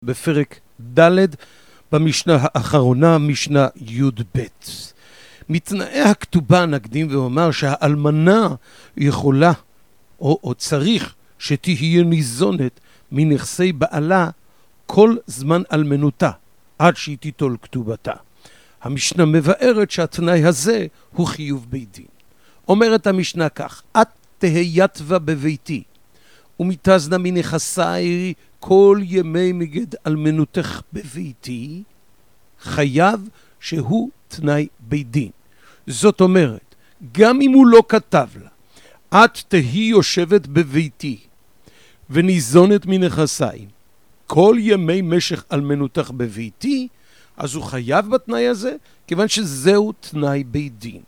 בפרק ד' במשנה האחרונה, משנה י"ב. מתנאי הכתובה נקדים ואומר שהאלמנה יכולה או צריך שתהיה ניזונת מנכסי בעלה כל זמן אלמנותה עד שהיא תיטול כתובתה. המשנה מבארת שהתנאי הזה הוא חיוב בית דין. אומרת המשנה כך: את תהייתווה בביתי ומתזנה מנכסי כל ימי מגד אלמנותך בביתי, חייב שהוא תנאי בית דין. זאת אומרת, גם אם הוא לא כתב לה, את תהי יושבת בביתי וניזונת מנכסי כל ימי משך אלמנותך בביתי, אז הוא חייב בתנאי הזה, כיוון שזהו תנאי בית דין.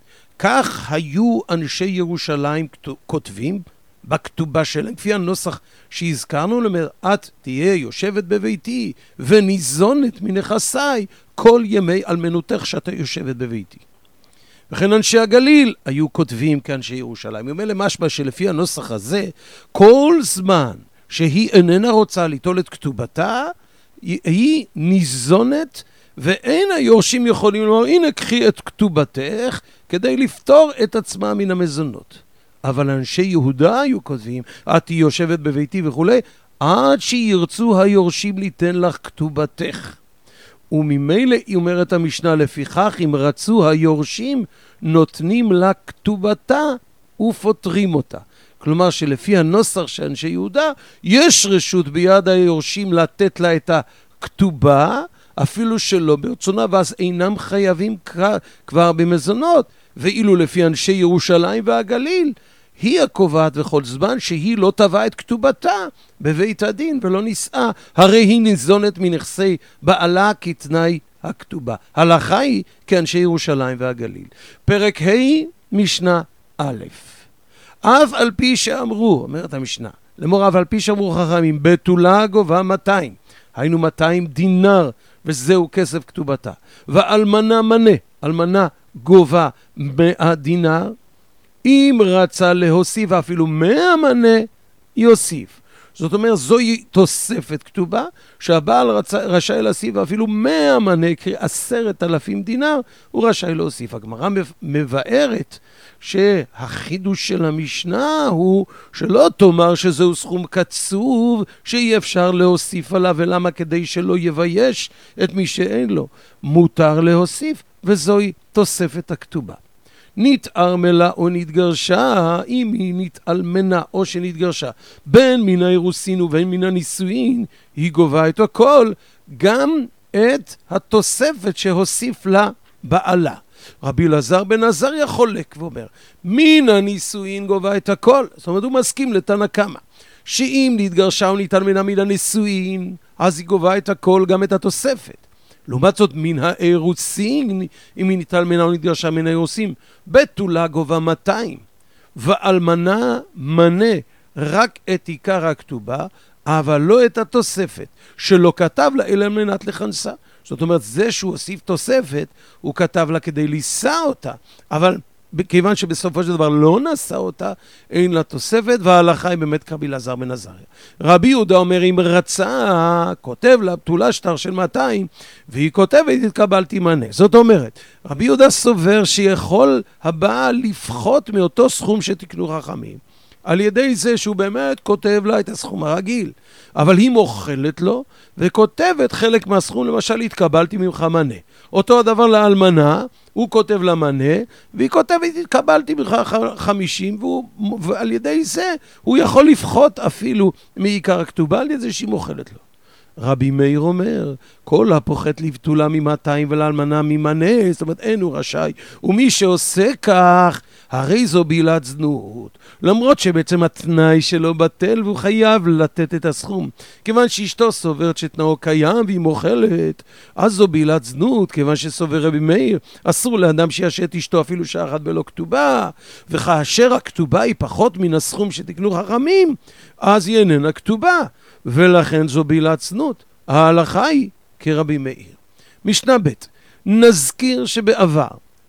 כך היו אנשי ירושלים כותבים בכתובה שלהם, כפי הנוסח שהזכרנו, לומר, את תהיה יושבת בביתי וניזונת מנכסי כל ימי אלמנותך שאתה יושבת בביתי. וכן אנשי הגליל היו כותבים כאנשי ירושלים. אומר למשמע שלפי הנוסח הזה, כל זמן שהיא איננה רוצה ליטול את כתובתה, היא ניזונת, ואין היורשים יכולים לומר, הנה קחי את כתובתך, כדי לפתור את עצמה מן המזונות. אבל אנשי יהודה היו כותבים, את היא יושבת בביתי וכו', עד שירצו היורשים ליתן לך כתובתך. וממילא היא אומרת המשנה, לפיכך אם רצו היורשים, נותנים לה כתובתה ופותרים אותה. כלומר שלפי הנוסח של אנשי יהודה, יש רשות ביד היורשים לתת לה את הכתובה, אפילו שלא ברצונה, ואז אינם חייבים כבר במזונות. ואילו לפי אנשי ירושלים והגליל, היא הקובעת בכל זמן שהיא לא תבעה את כתובתה בבית הדין ולא נישאה, הרי היא ניזונת מנכסי בעלה כתנאי הכתובה. הלכה היא כאנשי ירושלים והגליל. פרק ה' משנה א'. אף על פי שאמרו, אומרת המשנה, לאמור אף על פי שאמרו חכמים, בתולה גובה 200, היינו 200 דינר, וזהו כסף כתובתה. ואלמנה מנה, אלמנה גובה 100 דינר, אם רצה להוסיף אפילו 100 מנה, יוסיף. זאת אומרת, זוהי תוספת כתובה, שהבעל רשאי להוסיף אפילו 100 מנה, קרי 10,000 דינר, הוא רשאי להוסיף. הגמרא מבארת שהחידוש של המשנה הוא שלא תאמר שזהו סכום קצוב שאי אפשר להוסיף עליו, ולמה? כדי שלא יבייש את מי שאין לו. מותר להוסיף, וזוהי תוספת הכתובה. נתערמלה או נתגרשה, אם היא נתעלמנה או שנתגרשה, בין מן האירוסין ובין מן הנישואין, היא גובה את הכל, גם את התוספת שהוסיף לה בעלה. רבי אלעזר בן עזריה חולק ואומר, מן הנישואין גובה את הכל. זאת אומרת, הוא מסכים לתנא קמא, שאם נתגרשה או נתעלמנה מן הנישואין, אז היא גובה את הכל, גם את התוספת. לעומת זאת, מן האירוסין, אם היא נתעלמנה או נתגרשה מן האירוסין, בתולה גובה 200, ואלמנה מנה רק את עיקר הכתובה, אבל לא את התוספת, שלא כתב לה אלא מנת לכנסה. זאת אומרת, זה שהוא הוסיף תוספת, הוא כתב לה כדי לישא אותה, אבל כיוון שבסופו של דבר לא נשא אותה, אין לה תוספת, וההלכה היא באמת כרבי אלעזר בן עזריה. רבי יהודה אומר, אם רצה, כותב לה בתולה שטר של 200, והיא כותבת, התקבלתי מנה. זאת אומרת, רבי יהודה סובר שיכול הבעל לפחות מאותו סכום שתקנו חכמים, על ידי זה שהוא באמת כותב לה את הסכום הרגיל, אבל היא מוכלת לו וכותבת חלק מהסכום, למשל התקבלתי ממך מנה. אותו הדבר לאלמנה, הוא כותב לה מנה, והיא כותבת התקבלתי ממך 50, ועל ידי זה הוא יכול לפחות אפילו מעיקר הכתובה על ידי שהיא מוכלת לו. רבי מאיר אומר, כל הפוחת לבתולה מ200 ולאלמנה ממנה, זאת אומרת אין הוא רשאי, ומי שעושה כך, הרי זו בעילת זנות, למרות שבעצם התנאי שלו בטל והוא חייב לתת את הסכום. כיוון שאשתו סוברת שתנאו קיים והיא מוכלת, אז זו בעילת זנות, כיוון שסובר רבי מאיר, אסור לאדם שישת אשתו אפילו שעה אחת בלא כתובה, וכאשר הכתובה היא פחות מן הסכום שתקנו חכמים, אז היא איננה כתובה, ולכן זו בעילת זנות. ההלכה היא כרבי מאיר. משנה ב', נזכיר שבעבר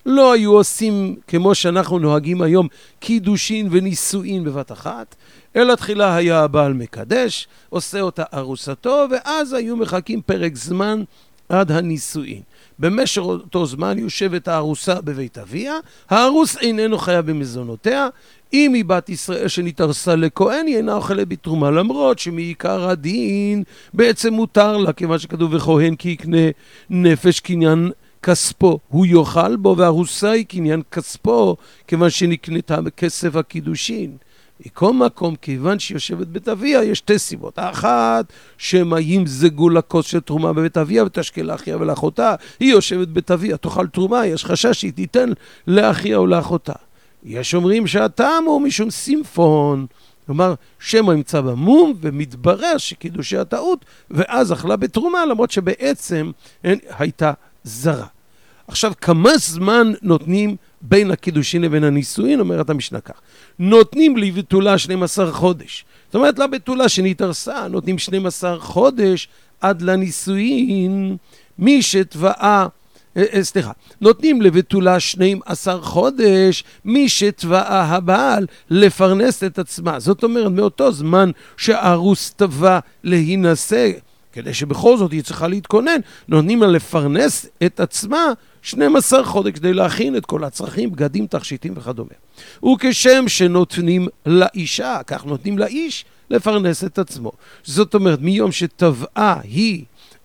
לא היו עושים כמו שאנחנו נוהגים היום קידושין ונישואין בבת אחת, אלא תחילה היה הבעל מקדש, עושה אותה ארוסתו, ואז היו מחכים פרק זמן עד הנישואין. במשך אותו זמן יושבת הארוסה בבית אביה, הארוס איננו חייב במזונותיה, אם היא בת ישראל שנתארסה לכהן, היא אינה אוכלת בתרומה, למרות שמעיקר הדין בעצם מותר לה, כיוון שכתוב וכהן כי יקנה נפש קניין כספו, הוא יאכל בו, והארוסה היא קניין כספו, כיוון שנקנתה בכסף הקידושין. מכל מקום, כיוון שיושבת בית אביה, יש שתי סיבות. האחת, שמא ימזגו לכוס של תרומה בבית אביה ותשקה לאחיה ולאחותה. היא יושבת בית אביה, תאכל תרומה, יש חשש שהיא תיתן לאחיה או לאחותה. יש אומרים שהטעם הוא משום סימפון, כלומר, שמא ימצא במום ומתברר שקידושי הטעות, ואז אכלה בתרומה, למרות שבעצם הייתה זרה. עכשיו, כמה זמן נותנים בין הקידושין לבין הנישואין? אומרת המשנה כך, נותנים לבתולה 12 חודש. זאת אומרת, לבתולה שנתארסה, נותנים 12 חודש עד לנישואין, מי שתבעה, נותנים לבתולה 12 חודש, מי שתבעה הבעל לפרנס את עצמה. זאת אומרת, מאותו זמן שהארוס תבע להינשא, כדי שבכל זאת היא צריכה להתכונן, נותנים לה לפרנס את עצמה 12 חודש כדי להכין את כל הצרכים, בגדים, תכשיטים וכדומה. וכשם שנותנים לאישה, כך נותנים לאיש לפרנס את עצמו. זאת אומרת, מיום שטבעה היא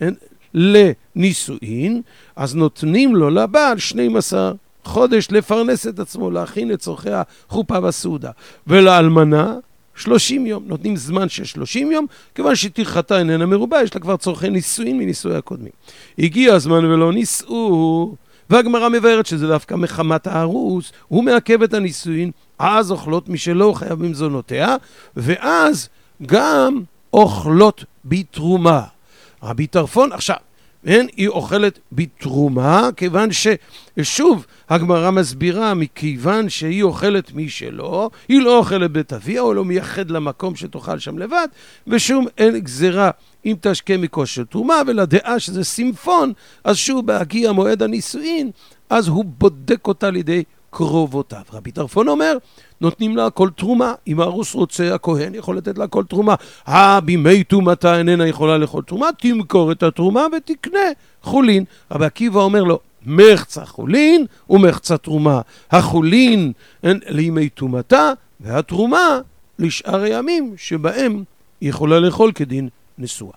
לנישואין, אז נותנים לו לבעל 12 חודש לפרנס את עצמו, להכין את צורכי החופה והסעודה. ולאלמנה 30 יום, נותנים זמן של 30 יום, כיוון שטרחתה איננה מרובה, יש לה כבר צורכי נישואין מנישואי הקודמים. הגיע הזמן ולא נישאו, והגמרא מבארת שזה דווקא מחמת הארוס, הוא מעכב את הנישואין, אז אוכלות משלו חייב במזונותיה, ואז גם אוכלות בתרומה. רבי טרפון, עכשיו, היא אוכלת בתרומה, כיוון ששוב, הגמרא מסבירה, מכיוון שהיא אוכלת משלו, היא לא אוכלת בית אביה, או לא מייחד למקום שתאכל שם לבד, ושום אין גזירה אם תשקה מכוס של תרומה, ולדעה שזה סימפון, אז שוב בהגיע מועד הנישואין, אז הוא בודק אותה לידי קרובותיו. רבי טרפון אומר, נותנים לה כל תרומה, אם הארוס רוצה, הכהן יכול לתת לה כל תרומה. בימי טומאתה איננה יכולה לאכול תרומה, תמכור את התרומה ותקנה חולין. רבי עקיבא אומר לו, מחצה חולין ומחצה תרומה. החולין לימי טומאתה, והתרומה לשאר הימים שבהם היא יכולה לאכול כדין נשואה.